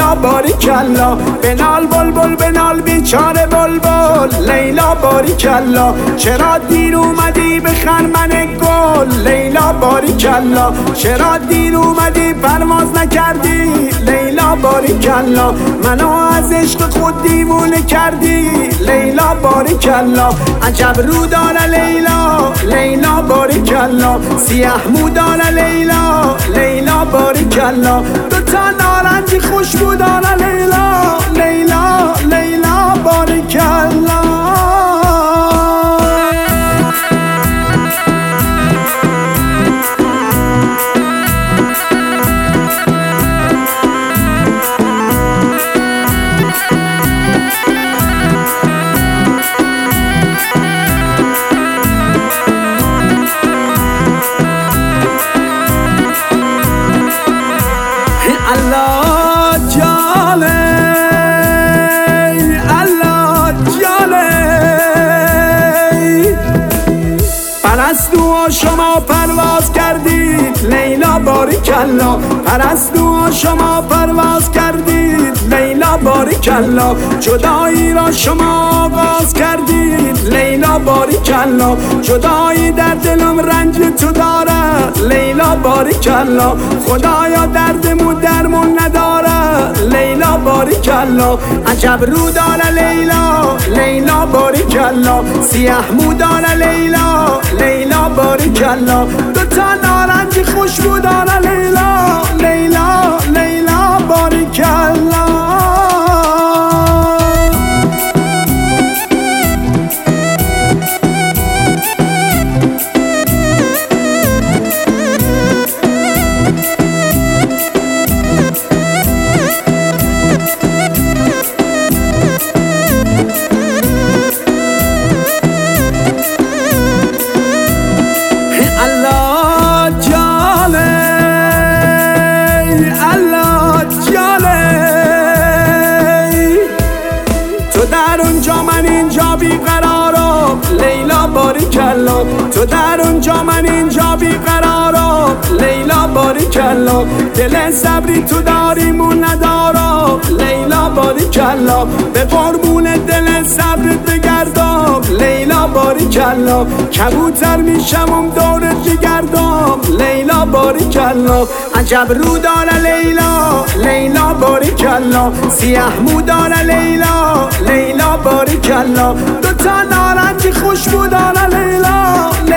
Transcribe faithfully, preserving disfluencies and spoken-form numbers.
لیلا باریکلا، بنال بلبل بنال بیچاره بلبل، لیلا باریکلا. چرا دیر اومدی به خرمن گل، لیلا باریکلا. چرا دیر اومدی پرواز نکردی، لیلا باریکلا. منو از عشق خود دیوونه کردی، لیلا باریکلا. عجب رو داره لیلا، لیلا باریکلا. سیاه مو داره لیلا، لیلا باریکلا. دوتا نارنجی خوشبو داره لیلا، لیلا لیلا باریکلا. الله جاله الله جاله، پرستوها شما پرواز کردید، لیلا باریکلا. پرستوها شما پرواز کردید، لیلا باریکلا. جدایی را شما آغاز کردید، لیلا باریکلا. جدایی در دلم رنج تو داره، لیلا باریکلا. خدایا دردمو درمون نداره، لیلا باریکلا. عجب رو داره لیلا، لیلا باریکلا. سیاه مو داره لیلا، لیلا باریکلا. دوتا نارنجی خوشبو داره لیلا، لیلا لیلا باریکلا. تو در اونجا من اینجا بیقرارم، لیلا باریکلا. تو در اونجا من اینجا بیقرارم، لیلا باریکلا. دل صبری تو داریمون ندارم، لیلا باریکلا. به قربون دل صبرت بگردم، لیلا باریکلا. کبوتر میشم دورت بگردم، لیلا باریکلا. عجب رو داره لیلا، لیلا باریکلا. سیاه مو داره لیلا، لیلا باریکلا. دوتا نارنجی خوشبو داره لیلا.